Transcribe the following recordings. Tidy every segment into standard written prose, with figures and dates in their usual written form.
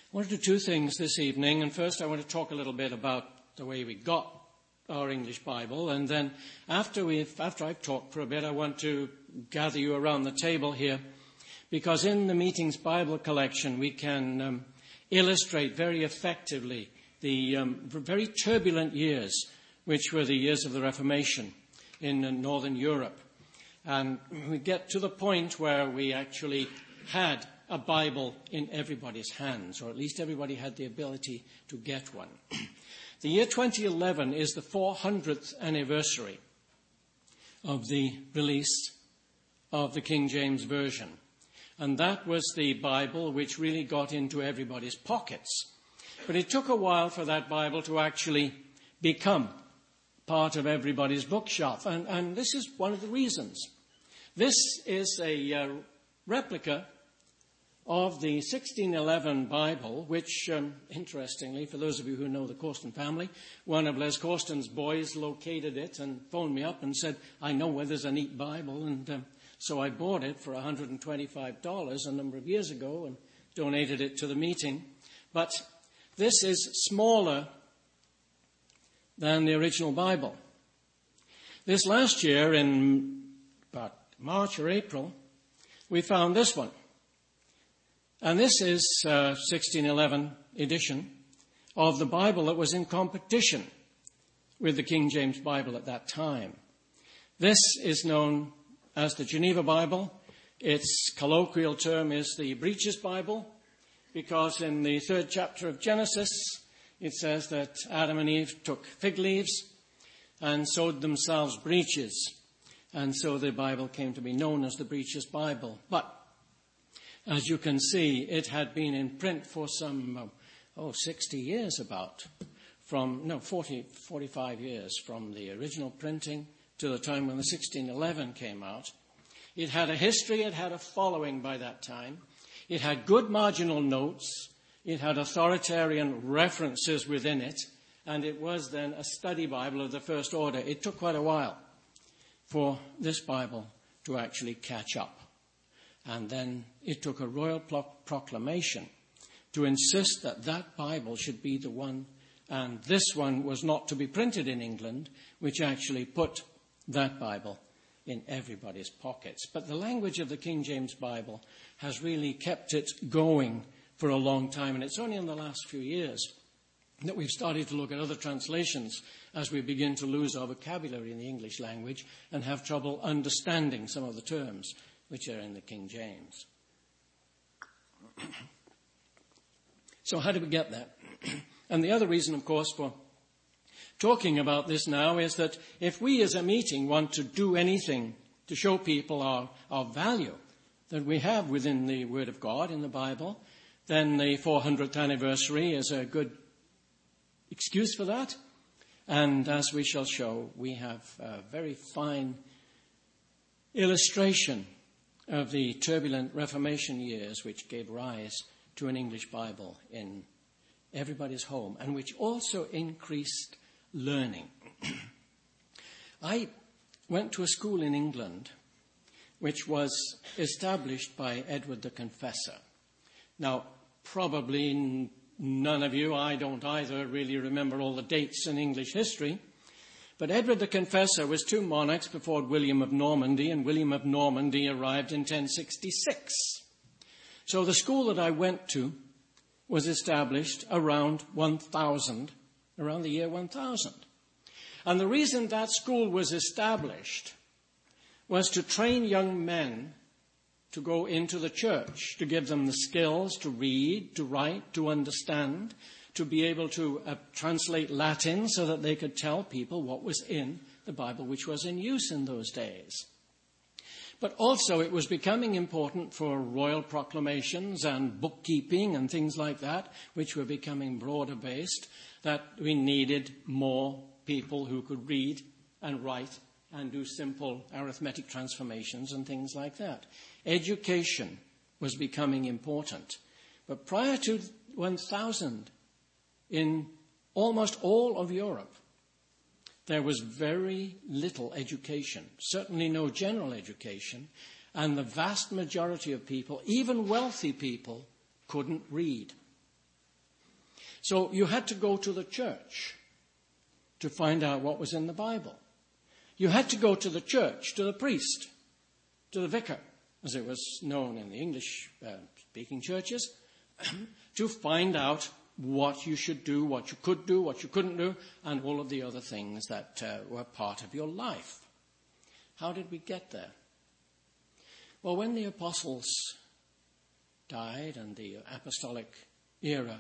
I want to do two things this evening. And first, I want to talk a little bit about the way we got our English Bible. And then after I've talked for a bit, I want to gather you around the table here. Because in the Meetings Bible collection, we can illustrate very effectively the very turbulent years, which were the years of the Reformation in Northern Europe. And we get to the point where we actually had a Bible in everybody's hands, or at least everybody had the ability to get one. The year 2011 is the 400th anniversary of the release of the King James Version. And that was the Bible which really got into everybody's pockets. But it took a while for that Bible to actually become part of everybody's bookshelf. And this is one of the reasons. This is a replica of the 1611 Bible, which, interestingly, for those of you who know the Corston family, one of Les Corston's boys located it and phoned me up and said, I know where there's a neat Bible. And so I bought it for $125 a number of years ago and donated it to the meeting. But this is smaller than the original Bible. This last year, in about March or April, we found this one. And this is 1611 edition of the Bible that was in competition with the King James Bible at that time. This is known as the Geneva Bible. Its colloquial term is the Breeches Bible, because in the 3rd chapter of Genesis, it says that Adam and Eve took fig leaves and sewed themselves breeches. And so the Bible came to be known as the Breeches Bible. But as you can see, it had been in print for some, 60 years about. 45 years from the original printing to the time when the 1611 came out. It had a history, it had a following by that time. It had good marginal notes. It had authoritarian references within it. And it was then a study Bible of the first order. It took quite a while for this Bible to actually catch up. And then it took a royal proclamation to insist that that Bible should be the one, and this one was not to be printed in England, which actually put that Bible in everybody's pockets. But the language of the King James Bible has really kept it going for a long time, and it's only in the last few years that we've started to look at other translations as we begin to lose our vocabulary in the English language and have trouble understanding some of the terms which are in the King James. So how did we get that? And the other reason, of course, for talking about this now is that if we as a meeting want to do anything to show people our value that we have within the Word of God in the Bible, then the 400th anniversary is a good excuse for that. And as we shall show, we have a very fine illustration of the turbulent Reformation years which gave rise to an English Bible in everybody's home and which also increased learning. I went to a school in England which was established by Edward the Confessor. Now, probably none of you, I don't either, really remember all the dates in English history. But Edward the Confessor was 2 monarchs before William of Normandy, and William of Normandy arrived in 1066. So the school that I went to was established around 1000, around the year 1000. And the reason that school was established was to train young men to go into the church, to give them the skills to read, to write, to understand, to be able to translate Latin so that they could tell people what was in the Bible, which was in use in those days. But also it was becoming important for royal proclamations and bookkeeping and things like that, which were becoming broader based, that we needed more people who could read and write and do simple arithmetic transformations and things like that. Education was becoming important. But prior to 1000, in almost all of Europe, there was very little education, certainly no general education, and the vast majority of people, even wealthy people, couldn't read. So you had to go to the church to find out what was in the Bible. You had to go to the church, to the priest, to the vicar, as it was known in the English-speaking churches, to find out what you should do, what you could do, what you couldn't do, and all of the other things that were part of your life. How did we get there? Well, when the apostles died and the apostolic era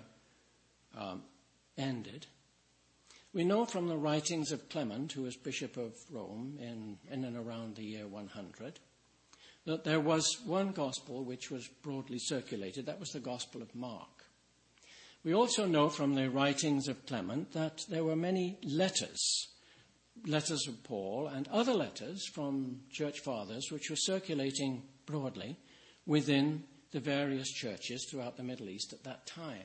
ended, we know from the writings of Clement, who was Bishop of Rome in and around the year 100, that there was one gospel which was broadly circulated. That was the Gospel of Mark. We also know from the writings of Clement that there were many letters of Paul and other letters from church fathers which were circulating broadly within the various churches throughout the Middle East at that time.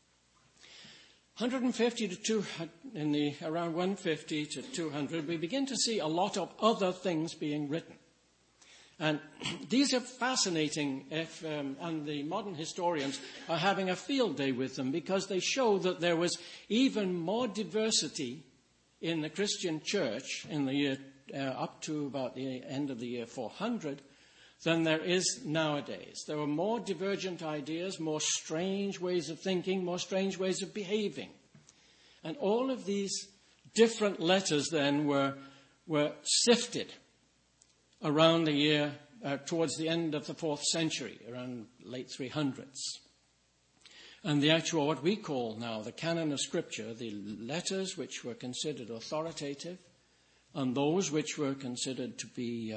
150 to 200, around 150 to 200, we begin to see a lot of other things being written. And these are fascinating, and the modern historians are having a field day with them because they show that there was even more diversity in the Christian church in the year up to about the end of the year 400 than there is nowadays. There were more divergent ideas, more strange ways of thinking, more strange ways of behaving. And all of these different letters then were sifted around the year, towards the end of the 4th century, around late 300s. And the actual, what we call now the canon of Scripture, the letters which were considered authoritative and those which were considered to be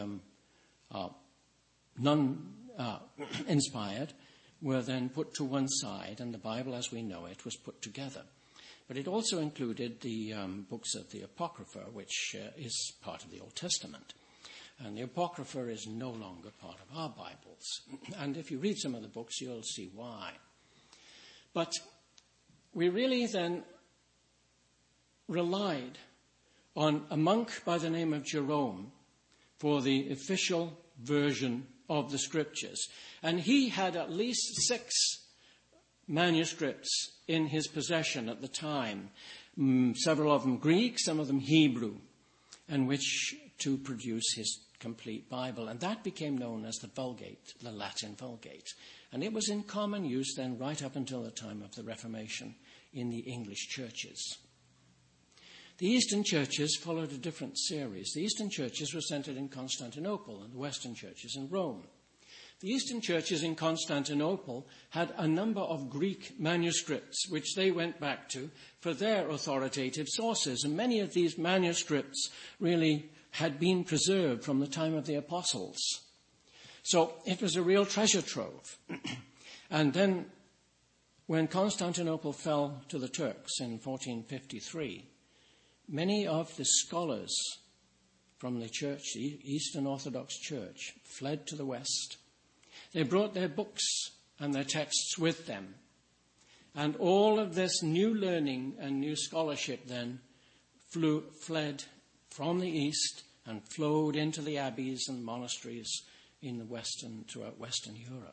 non-inspired, were then put to one side, and the Bible as we know it was put together. But it also included the books of the Apocrypha, which is part of the Old Testament. And the Apocrypha is no longer part of our Bibles. And if you read some of the books, you'll see why. But we really then relied on a monk by the name of Jerome for the official version of the Scriptures. And he had at least 6 manuscripts in his possession at the time, several of them Greek, some of them Hebrew, in which to produce his complete Bible. And that became known as the Vulgate, the Latin Vulgate. And it was in common use then right up until the time of the Reformation in the English churches. The Eastern churches followed a different series. The Eastern churches were centered in Constantinople and the Western churches in Rome. The Eastern churches in Constantinople had a number of Greek manuscripts which they went back to for their authoritative sources. And many of these manuscripts really had been preserved from the time of the apostles. So it was a real treasure trove. And then when Constantinople fell to the Turks in 1453, many of the scholars from the church, the Eastern Orthodox Church, fled to the West. They brought their books and their texts with them. And all of this new learning and new scholarship then fled from the East and flowed into the abbeys and monasteries in throughout Western Europe.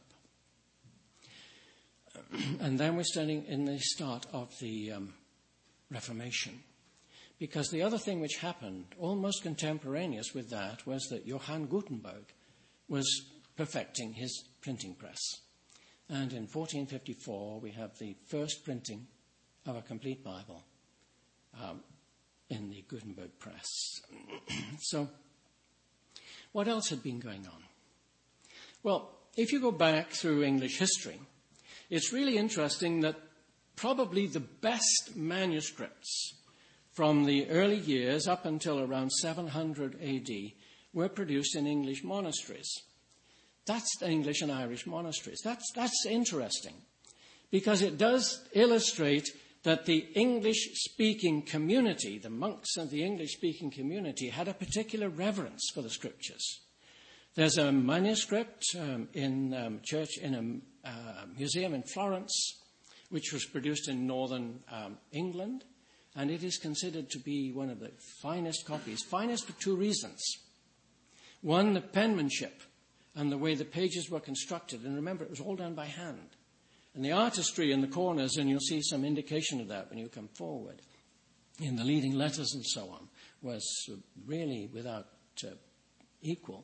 And then we're standing in the start of the Reformation. Because the other thing which happened, almost contemporaneous with that, was that Johann Gutenberg was perfecting his printing press. And in 1454, we have the first printing of a complete Bible in the Gutenberg press. So, what else had been going on? Well, if you go back through English history, it's really interesting that probably the best manuscripts from the early years up until around 700 AD were produced in English monasteries. That's the English and Irish monasteries. That's interesting because it does illustrate that the English-speaking community, the monks of the English-speaking community, had a particular reverence for the Scriptures. There's a manuscript in a museum in Florence, which was produced in northern England, and it is considered to be one of the finest copies. Finest for 2 reasons. One, the penmanship and the way the pages were constructed. And remember, it was all done by hand. And the artistry in the corners, and you'll see some indication of that when you come forward, in the leading letters and so on, was really without equal.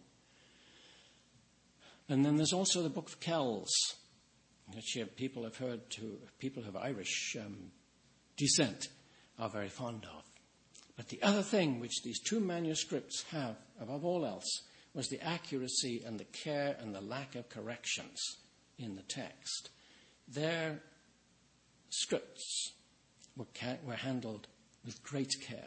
And then there's also the Book of Kells, which people have heard people of Irish descent are very fond of. But the other thing which these two manuscripts have, above all else, was the accuracy and the care and the lack of corrections in the text. Their scripts were handled with great care.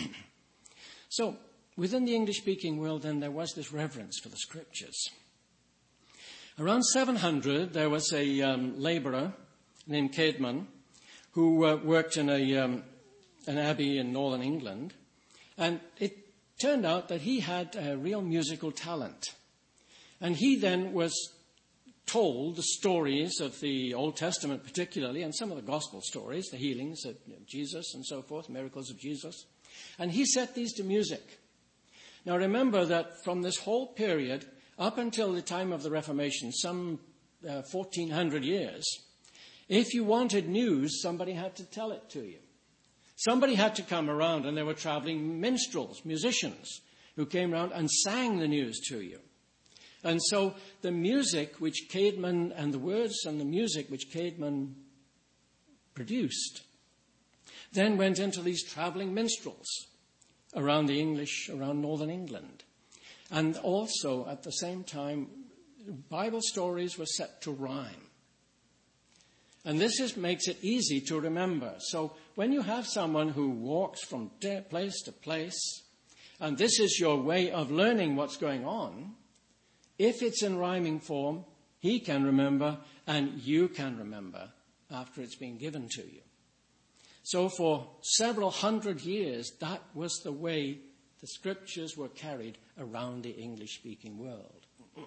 So, within the English-speaking world, then, there was this reverence for the scriptures. Around 700, there was a labourer named Caedmon who worked in an abbey in northern England, and it turned out that he had a real musical talent. And he then was told the stories of the Old Testament particularly, and some of the gospel stories, the healings of Jesus and so forth, miracles of Jesus. And he set these to music. Now remember that from this whole period, up until the time of the Reformation, some 1400 years, if you wanted news, somebody had to tell it to you. Somebody had to come around, and there were traveling minstrels, musicians, who came around and sang the news to you. And so the music which Caedmon, and the words and the music which Caedmon produced, then went into these traveling minstrels around northern England. And also, at the same time, Bible stories were set to rhyme. And this makes it easy to remember. So when you have someone who walks from place to place, and this is your way of learning what's going on, if it's in rhyming form, he can remember and you can remember after it's been given to you. So for several hundred years, that was the way the scriptures were carried around the English-speaking world.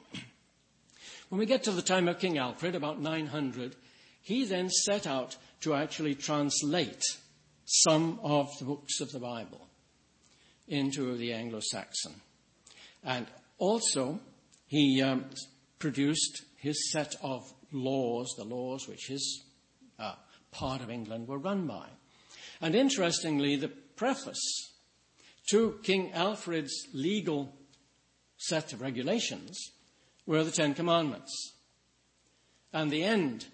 When we get to the time of King Alfred, about 900, he then set out to actually translate some of the books of the Bible into the Anglo-Saxon. And also, he produced his set of laws, the laws which his part of England were run by. And interestingly, the preface to King Alfred's legal set of regulations were the Ten Commandments. And the end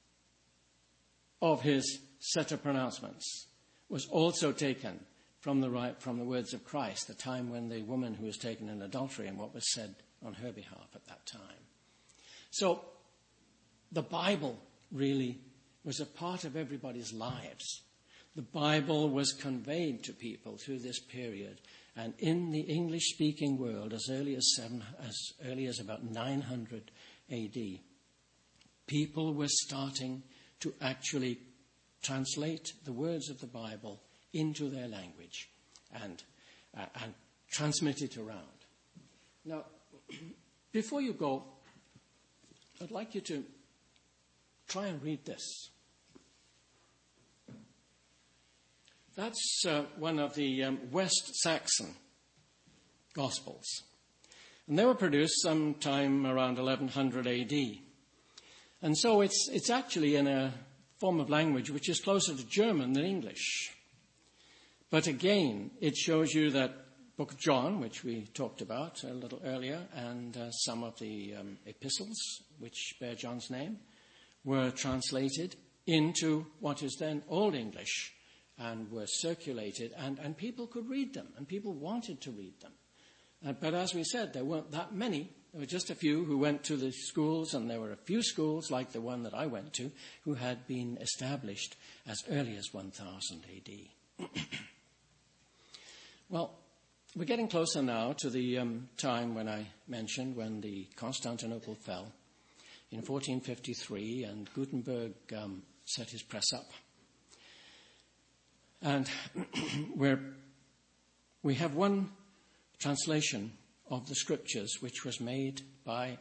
of his set of pronouncements was also taken from the words of Christ, the time when the woman who was taken in adultery and what was said on her behalf at that time. So the Bible really was a part of everybody's lives. The Bible was conveyed to people through this period, and in the English-speaking world, as early as about 900 A.D., people were starting to actually translate the words of the Bible into their language and transmit it around. Now, before you go, I'd like you to try and read this. That's one of the West Saxon Gospels. And they were produced sometime around 1100 A.D. And so it's actually in a form of language which is closer to German than English. But again, it shows you that Book of John, which we talked about a little earlier, and some of the epistles which bear John's name, were translated into what is then Old English and were circulated, and people could read them, and people wanted to read them. But as we said, there weren't that many. There were just a few who went to the schools, and there were a few schools, like the one that I went to, who had been established as early as 1000 A.D. Well, we're getting closer now to the time when I mentioned when the Constantinople fell in 1453, and Gutenberg set his press up. And we have one translation of the scriptures which was made by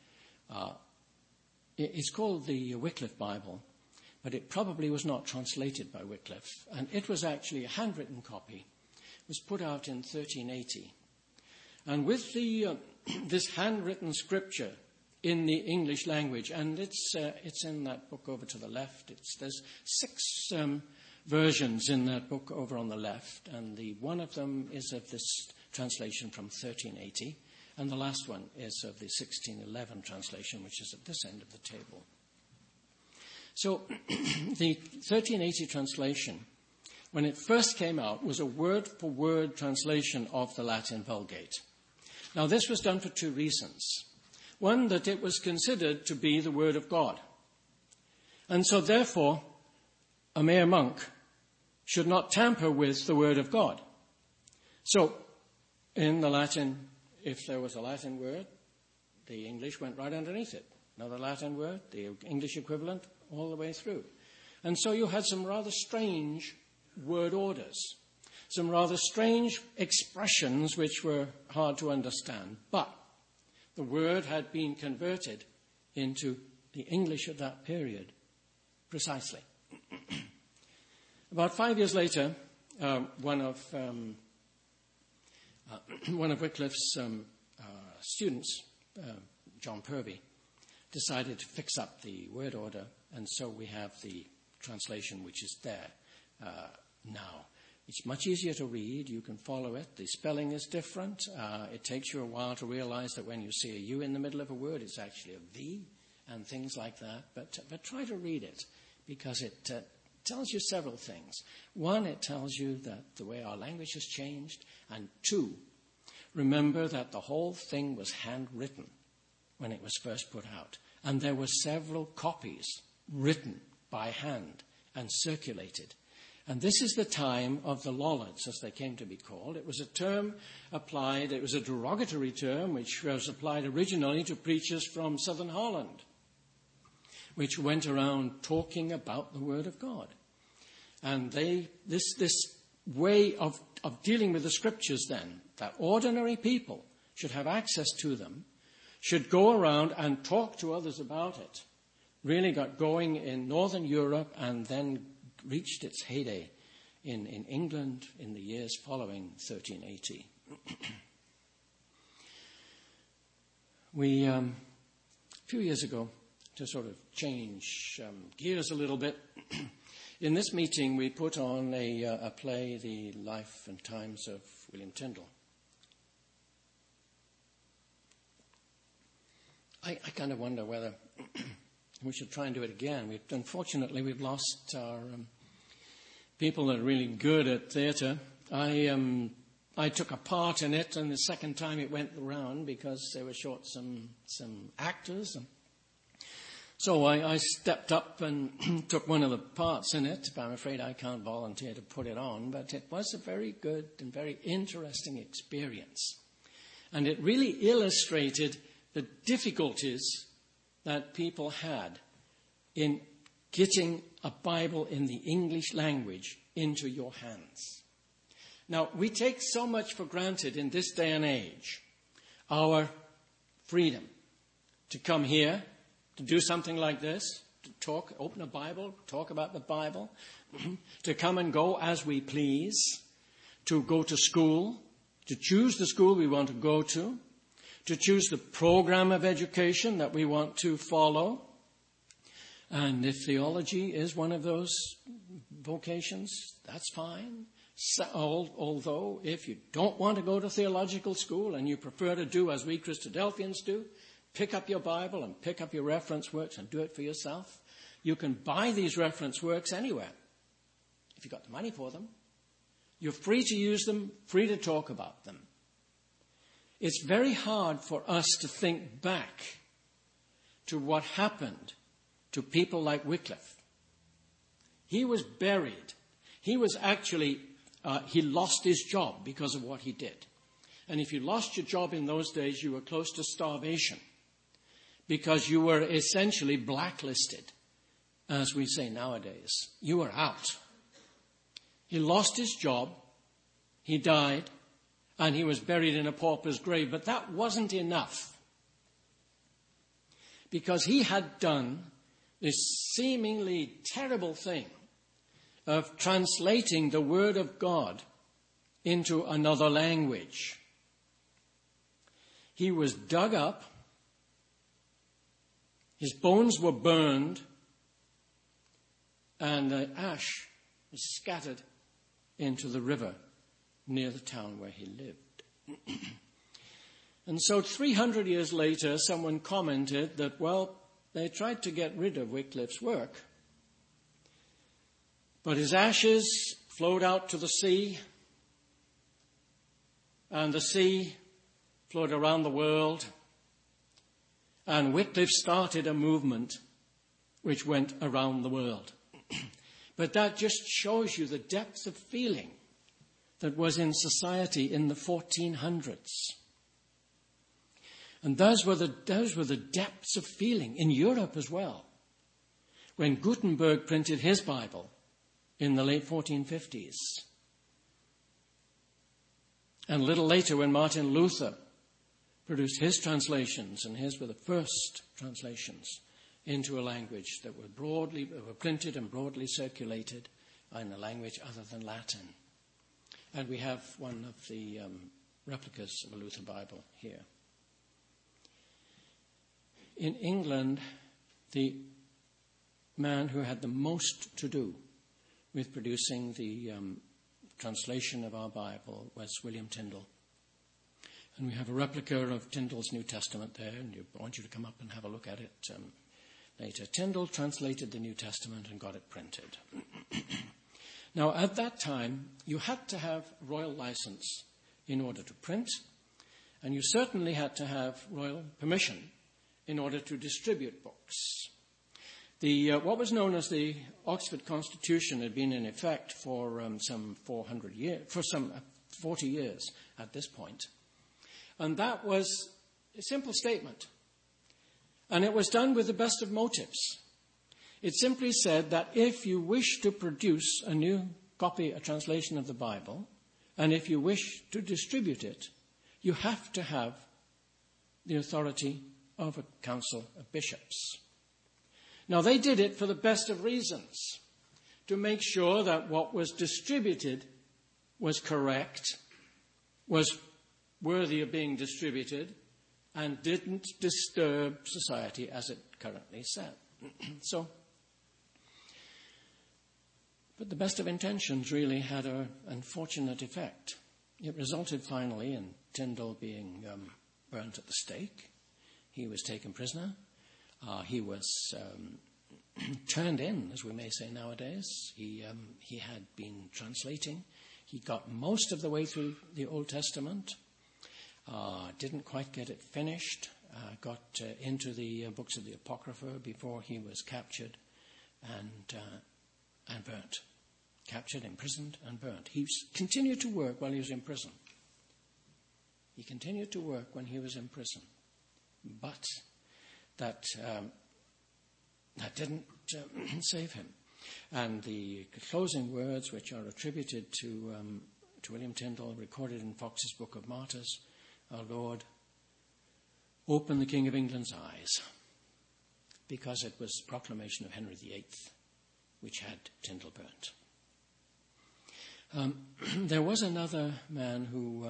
it's called the Wycliffe Bible, but it probably was not translated by Wycliffe. And it was actually a handwritten copy. It was put out in 1380. And with this handwritten scripture in the English language. And it's in that book over to the left. There's 6 versions in that book over on the left. And one of them is of this translation from 1380. And the last one is of the 1611 translation, which is at this end of the table. So the 1380 translation, when it first came out, was a word-for-word translation of the Latin Vulgate. Now, this was done for 2 reasons. One, that it was considered to be the Word of God. And so, therefore, a mere monk should not tamper with the Word of God. So, in the Latin, if there was a Latin word, the English went right underneath it. Another Latin word, the English equivalent, all the way through. And so you had some rather strange word orders, some rather strange expressions which were hard to understand. But the word had been converted into the English of that period, precisely. About 5 years later, one of Wycliffe's students, John Purvey, decided to fix up the word order, and so we have the translation which is there now. It's much easier to read. You can follow it. The spelling is different. It takes you a while to realize that when you see a U in the middle of a word, it's actually a V, and things like that. But try to read it, because it tells you several things. One, it tells you that the way our language has changed. And 2, remember that the whole thing was handwritten when it was first put out. And there were several copies written by hand and circulated. And this is the time of the Lollards, as they came to be called. It was a term applied, it was a derogatory term which was applied originally to preachers from southern Holland, which went around talking about the Word of God. And this way of dealing with the Scriptures then, that ordinary people should have access to them, should go around and talk to others about it, really got going in Northern Europe and then reached its heyday in England in the years following 1380. We, a few years ago, to sort of change gears a little bit, in this meeting we put on a play, The Life and Times of William Tyndale. I kind of wonder whether we should try and do it again. Unfortunately, we've lost our people that are really good at theatre. I took a part in it, and the second time it went around because they were short some actors. And so I stepped up and took one of the parts in it, but I'm afraid I can't volunteer to put it on. But it was a very good and very interesting experience. And it really illustrated the difficulties that people had in getting a Bible in the English language into your hands. Now, we take so much for granted in this day and age, our freedom to come here, to do something like this, to talk, open a Bible, talk about the Bible, to come and go as we please, to go to school, to choose the school we want to go to choose the program of education that we want to follow. And if theology is one of those vocations, that's fine. So, although, if you don't want to go to theological school and you prefer to do as we Christadelphians do, pick up your Bible and pick up your reference works and do it for yourself, you can buy these reference works anywhere, if you've got the money for them. You're free to use them, free to talk about them. It's very hard for us to think back to what happened to people like Wycliffe. He was buried. He was actually, he lost his job because of what he did. And if you lost your job in those days, you were close to starvation because you were essentially blacklisted, as we say nowadays. You were out. He lost his job. He died. And he was buried in a pauper's grave. But that wasn't enough, because he had done this seemingly terrible thing of translating the Word of God into another language. He was dug up His bones were burned, and the ash was scattered into the river near the town where he lived. And so 300 years later, someone commented that, well, they tried to get rid of Wycliffe's work, but his ashes flowed out to the sea, and the sea flowed around the world, and Wycliffe started a movement which went around the world. But that just shows you the depth of feeling that was in society in the 1400s. And those were the depths of feeling in Europe as well. When Gutenberg printed his Bible in the late 1450s. And a little later when Martin Luther produced his translations, and his were the first translations into a language that were printed and broadly circulated in a language other than Latin. And we have one of the replicas of a Luther Bible here. In England, the man who had the most to do with producing the translation of our Bible was William Tyndale. And we have a replica of Tyndale's New Testament there, and I want you to come up and have a look at it later. Tyndale translated the New Testament and got it printed. Now, at that time, you had to have royal license in order to print, and you certainly had to have royal permission in order to distribute books. What was known as the Oxford Constitution had been in effect for some 40 years at this point. And that was a simple statement. And it was done with the best of motives. It simply said that if you wish to produce a new copy, a translation of the Bible, and if you wish to distribute it, you have to have the authority of a council of bishops. Now, they did it for the best of reasons, to make sure that what was distributed was correct, was worthy of being distributed, and didn't disturb society as it currently said. But the best of intentions really had an unfortunate effect. It resulted finally in Tyndale being burnt at the stake. He was taken prisoner. He was turned in, as we may say nowadays. He had been translating. He got most of the way through the Old Testament. Didn't quite get it finished. Got into the books of the Apocrypha before he was captured and burnt. Captured, imprisoned, and burnt. He continued to work while he was in prison. He continued to work when he was in prison. But that didn't save him. And the closing words, which are attributed to William Tyndale, recorded in Fox's Book of Martyrs, our Lord, open the King of England's eyes, because it was the proclamation of Henry VIII which had Tyndale burnt. There was another man who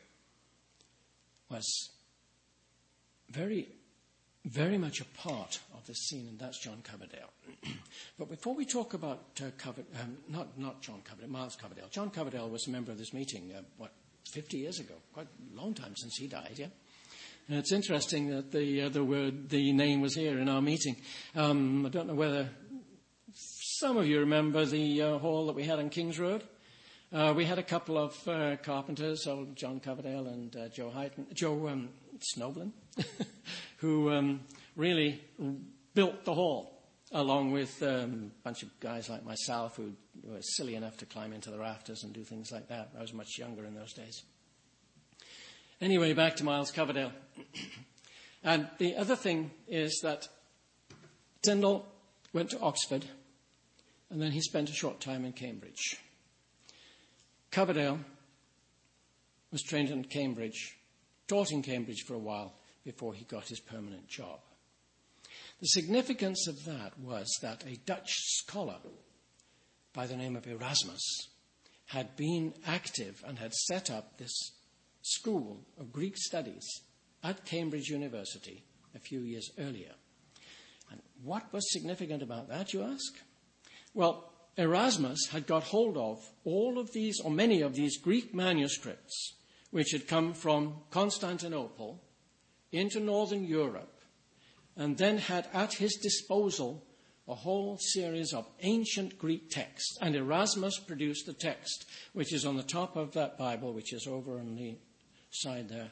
was very, very much a part of this scene, and that's John Coverdale. But before we talk about not John Coverdale, Miles Coverdale. John Coverdale was a member of this meeting, 50 years ago, quite a long time since he died, yeah? And it's interesting that the name was here in our meeting. I don't know whether some of you remember the hall that we had on King's Road. We had a couple of carpenters, old John Coverdale and Joe Snoblin, who really built the hall, along with a bunch of guys like myself who were silly enough to climb into the rafters and do things like that. I was much younger in those days. Anyway, back to Miles Coverdale. And the other thing is that Tyndale went to Oxford, and then he spent a short time in Cambridge. Coverdale was trained in Cambridge, taught in Cambridge for a while before he got his permanent job. The significance of that was that a Dutch scholar by the name of Erasmus had been active and had set up this school of Greek studies at Cambridge University a few years earlier. And what was significant about that, you ask? Well, Erasmus had got hold of all of these, or many of these Greek manuscripts, which had come from Constantinople into northern Europe, and then had at his disposal a whole series of ancient Greek texts. And Erasmus produced the text, which is on the top of that Bible, which is over on the side there,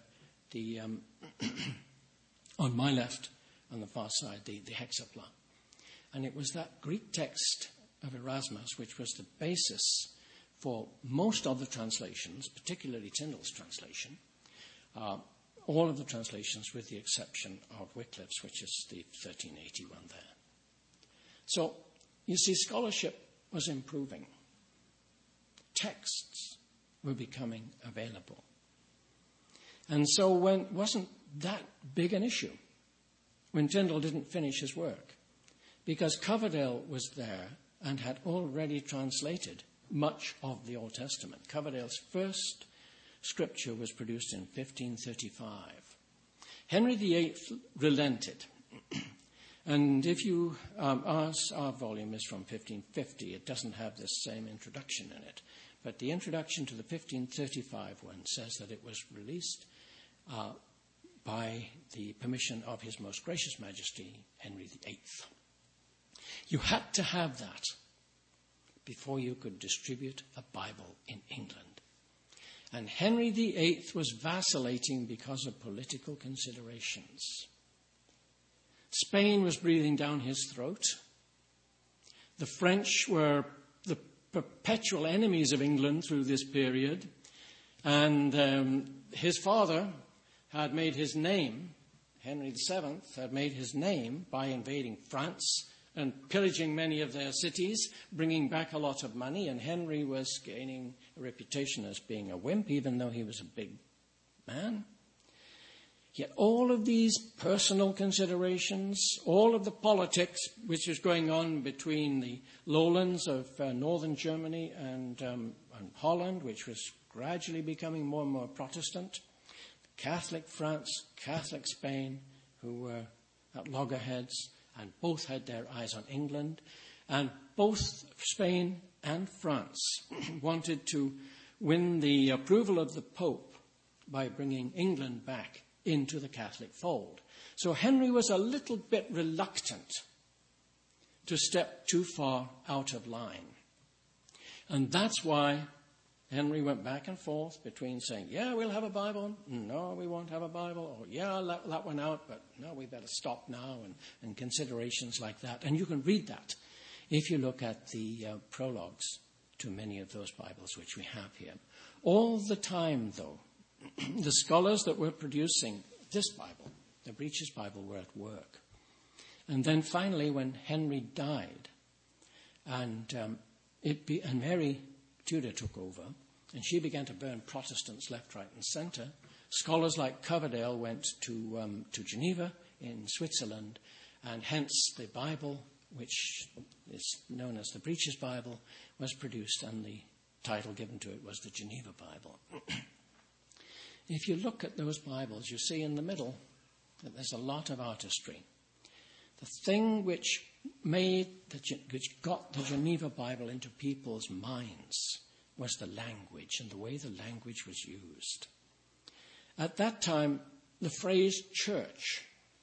on my left, on the far side, the hexapla. And it was that Greek text of Erasmus which was the basis for most of the translations, particularly Tyndale's translation, all of the translations with the exception of Wycliffe's, which is the 1381 there. So, you see, scholarship was improving. Texts were becoming available. And so when wasn't that big an issue when Tyndale didn't finish his work, because Coverdale was there and had already translated much of the Old Testament. Coverdale's first scripture was produced in 1535. Henry VIII relented. And if you our volume is from 1550, it doesn't have this same introduction in it. But the introduction to the 1535 one says that it was released by the permission of His Most Gracious Majesty, Henry VIII. You had to have that before you could distribute a Bible in England. And Henry VIII was vacillating because of political considerations. Spain was breathing down his throat. The French were the perpetual enemies of England through this period. And his father had made his name, Henry VII had made his name by invading France and pillaging many of their cities, bringing back a lot of money. And Henry was gaining a reputation as being a wimp, even though he was a big man. Yet all of these personal considerations, all of the politics which was going on between the lowlands of northern Germany and Holland, which was gradually becoming more and more Protestant, Catholic France, Catholic Spain, who were at loggerheads, and both had their eyes on England, and both Spain and France wanted to win the approval of the Pope by bringing England back into the Catholic fold. So Henry was a little bit reluctant to step too far out of line. And that's why Henry went back and forth between saying, yeah, we'll have a Bible. No, we won't have a Bible. Or, yeah, I'll let that one out, but no, we better stop now, and considerations like that. And you can read that if you look at the prologues to many of those Bibles which we have here. All the time, though, the scholars that were producing this Bible, the Breaches Bible, were at work. And then finally, when Henry died, and Mary Tudor took over, and she began to burn Protestants left, right, and centre, scholars like Coverdale went to Geneva in Switzerland, and hence the Bible, which is known as the Breaches Bible, was produced, and the title given to it was the Geneva Bible. If you look at those Bibles, you see in the middle that there's a lot of artistry. The thing which got the Geneva Bible into people's minds was the language and the way the language was used. At that time, the phrase church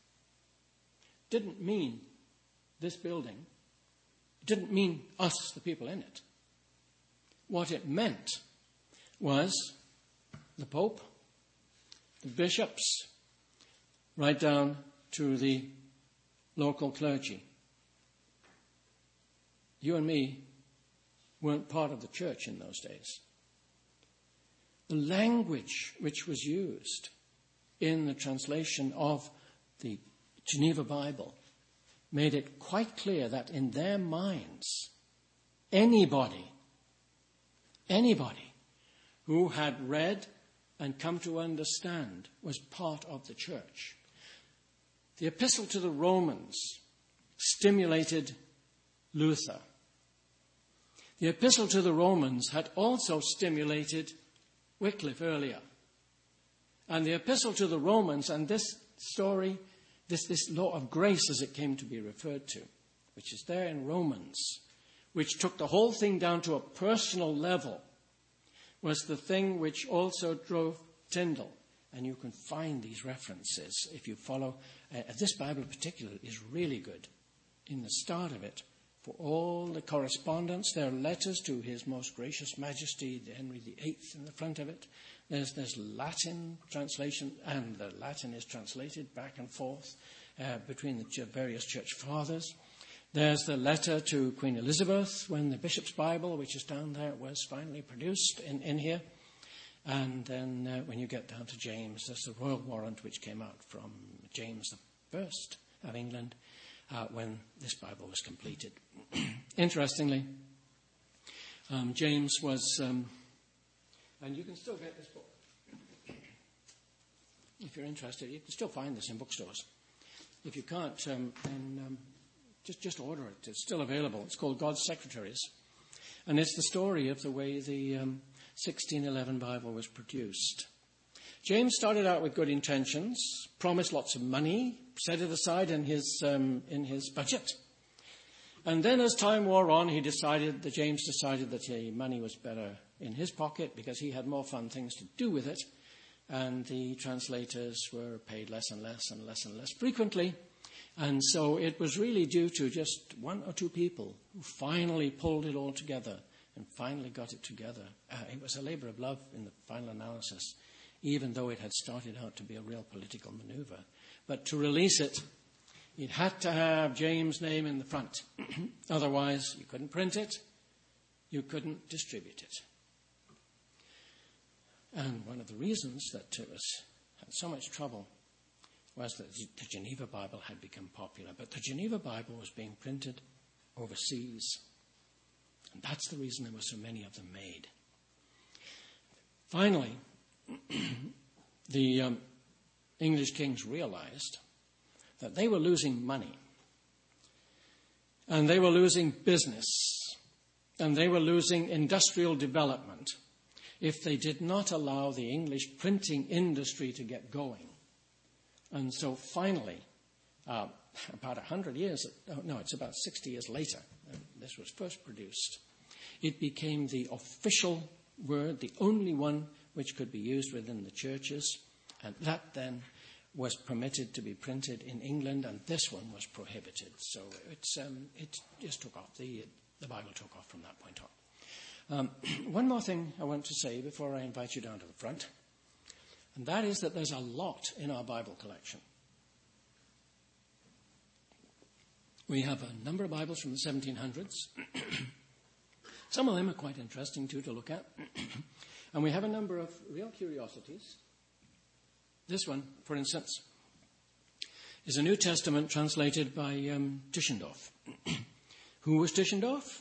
didn't mean this building. It didn't mean us, the people in it. What it meant was the Pope, the bishops, right down to the local clergy. You and me weren't part of the church in those days. The language which was used in the translation of the Geneva Bible made it quite clear that in their minds, anybody who had read and come to understand was part of the church. The Epistle to the Romans stimulated Luther. The Epistle to the Romans had also stimulated Wycliffe earlier. And the Epistle to the Romans, and this story this law of grace as it came to be referred to, which is there in Romans, which took the whole thing down to a personal level, was the thing which also drove Tyndale. And you can find these references if you follow. This Bible in particular is really good. In the start of it, for all the correspondence, there are letters to His Most Gracious Majesty, Henry VIII, in the front of it. There's Latin translation, and the Latin is translated back and forth between the various church fathers. There's the letter to Queen Elizabeth when the Bishop's Bible, which is down there, was finally produced in here. And then when you get down to James, there's the royal warrant which came out from James I of England when this Bible was completed. Interestingly, James was, and you can still get this book. If you're interested, you can still find this in bookstores. If you can't, then just order it. It's still available. It's called God's Secretaries. And it's the story of the way the 1611 Bible was produced. James started out with good intentions, promised lots of money, set it aside in his budget. And then as time wore on, James decided that the money was better in his pocket because he had more fun things to do with it. And the translators were paid less and less and less and less frequently. And so it was really due to just one or two people who finally pulled it all together and finally got it together. It was a labor of love in the final analysis, even though it had started out to be a real political maneuver. But to release it, it had to have James' name in the front. Otherwise, you couldn't print it, you couldn't distribute it. And one of the reasons that it had so much trouble was that the Geneva Bible had become popular. But the Geneva Bible was being printed overseas. And that's the reason there were so many of them made. Finally, the English kings realized that they were losing money. And they were losing business. And they were losing industrial development if they did not allow the English printing industry to get going. And so finally, about 100 years, it's about 60 years later, this was first produced, it became the official word, the only one which could be used within the churches, and that then was permitted to be printed in England, and this one was prohibited. So it just took off. The Bible took off from that point on. One more thing I want to say before I invite you down to the front. And that is that there's a lot in our Bible collection. We have a number of Bibles from the 1700s. Some of them are quite interesting, too, to look at. And we have a number of real curiosities. This one, for instance, is a New Testament translated by Tischendorf. Who was Tischendorf?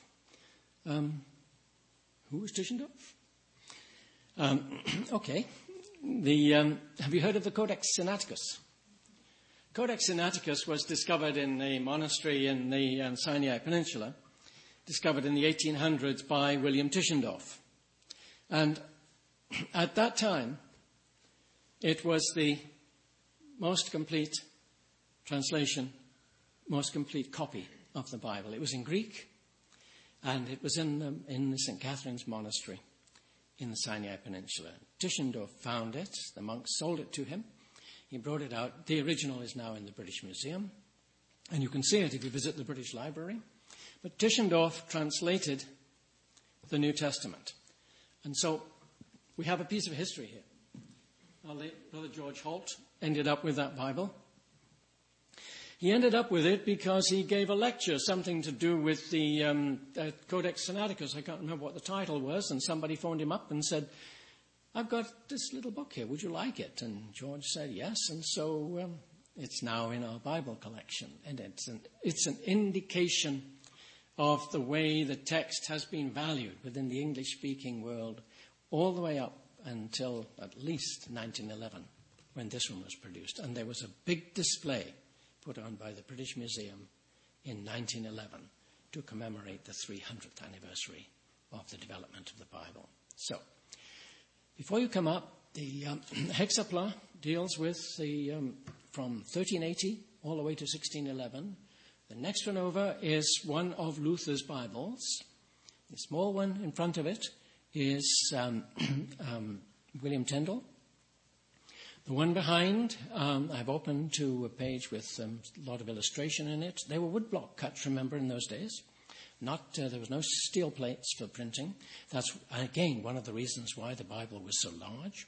Okay. Have you heard of the Codex Sinaiticus? Codex Sinaiticus was discovered in a monastery in the Sinai Peninsula, discovered in the 1800s by William Tischendorf. And at that time, it was the most complete translation, most complete copy of the Bible. It was in Greek, and it was in St. Catherine's Monastery in the Sinai Peninsula. Tischendorf found it. The monks sold it to him. He brought it out. The original is now in the British Museum, and you can see it if you visit the British Library. But Tischendorf translated the New Testament. And so we have a piece of history here. Our late Brother George Holt ended up with that Bible. He ended up with it because he gave a lecture, something to do with the Codex Sinaiticus. I can't remember what the title was, and somebody phoned him up and said, I've got this little book here. Would you like it? And George said yes, and so it's now in our Bible collection. And it's an indication of the way the text has been valued within the English-speaking world all the way up until at least 1911, when this one was produced. And there was a big display put on by the British Museum in 1911 to commemorate the 300th anniversary of the development of the Bible. So, before you come up, the Hexapla deals with from 1380 all the way to 1611. The next one over is one of Luther's Bibles. The small one in front of it is William Tyndale. The one behind, I've opened to a page with a lot of illustration in it. They were woodblock cuts, remember, in those days. There was no steel plates for printing. That's, again, one of the reasons why the Bible was so large.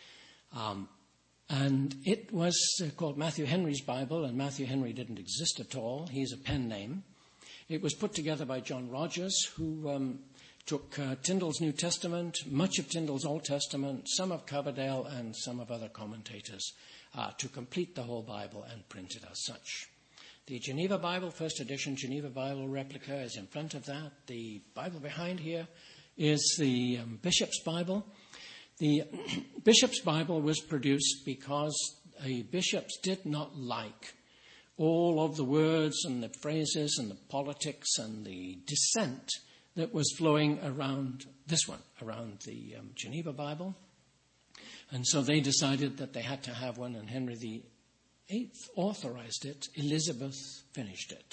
And it was called Matthew Henry's Bible, and Matthew Henry didn't exist at all. He's a pen name. It was put together by John Rogers, who took Tyndale's New Testament, much of Tyndale's Old Testament, some of Coverdale, and some of other commentators to complete the whole Bible and print it as such. The Geneva Bible, first edition Geneva Bible replica, is in front of that. The Bible behind here is the Bishop's Bible. The Bishop's Bible was produced because the bishops did not like all of the words and the phrases and the politics and the dissent that was flowing around this one, around the Geneva Bible. And so they decided that they had to have one, and Henry VIII authorized it. Elizabeth finished it.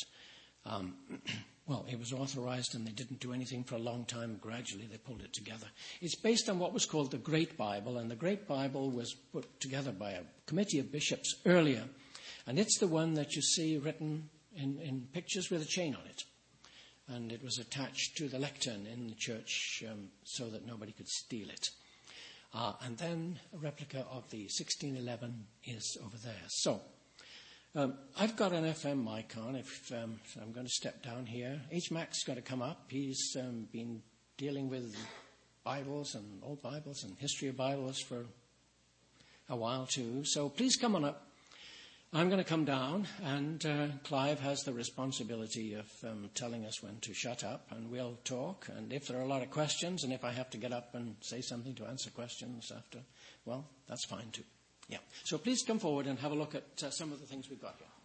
It was authorized, and they didn't do anything for a long time. Gradually, they pulled it together. It's based on what was called the Great Bible, and the Great Bible was put together by a committee of bishops earlier. And it's the one that you see written in pictures with a chain on it. And it was attached to the lectern in the church so that nobody could steal it. And then a replica of the 1611 is over there. So I've got an FM mic on. So I'm going to step down here. H. Mac's got to come up. He's been dealing with Bibles and old Bibles and history of Bibles for a while too. So please come on up. I'm going to come down, and Clive has the responsibility of telling us when to shut up, and we'll talk. And if there are a lot of questions, and if I have to get up and say something to answer questions after, well, that's fine too. Yeah. So please come forward and have a look at some of the things we've got here.